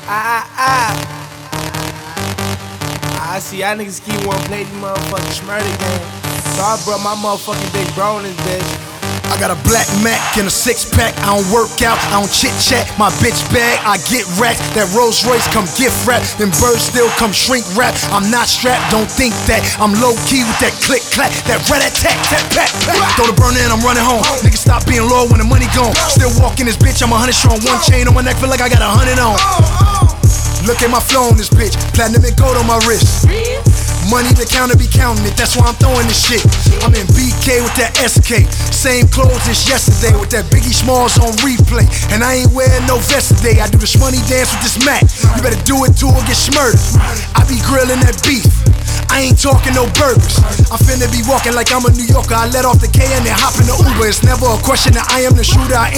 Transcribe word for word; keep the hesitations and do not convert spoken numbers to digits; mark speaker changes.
Speaker 1: Ah, ah, ah. I see y'all niggas keep wanting to play these motherfucking Schmurder game. So I brought my motherfucking big bro in this bitch.
Speaker 2: I got a black Mac and a six pack. I don't work out, I don't chit chat. My bitch bag, I get racked. That Rolls Royce come gift wrap. Them birds still come shrink wrap. I'm not strapped, don't think that. I'm low key with that click clack. That rat attack, that pack, pack. Throw the burner in, I'm running home. Niggas stop being loyal when the money gone. Still walking this bitch, I'm a hundred strong. One chain on my neck, feel like I got a hundred on. Look at my flow on this bitch. Platinum and gold on my wrist. Money the counter be counting it, that's why I'm throwing this shit. I'm in B K with that S K. Same clothes as yesterday with that Biggie Smalls on replay. And I ain't wearing no vest today. I do this money dance with this Mac. You better do it too or get smurdered. I be grilling that beef. I ain't talking no burgers. I'm finna be walking like I'm a New Yorker. I let off the K and then hop in the Uber. It's never a question that I am the shooter. I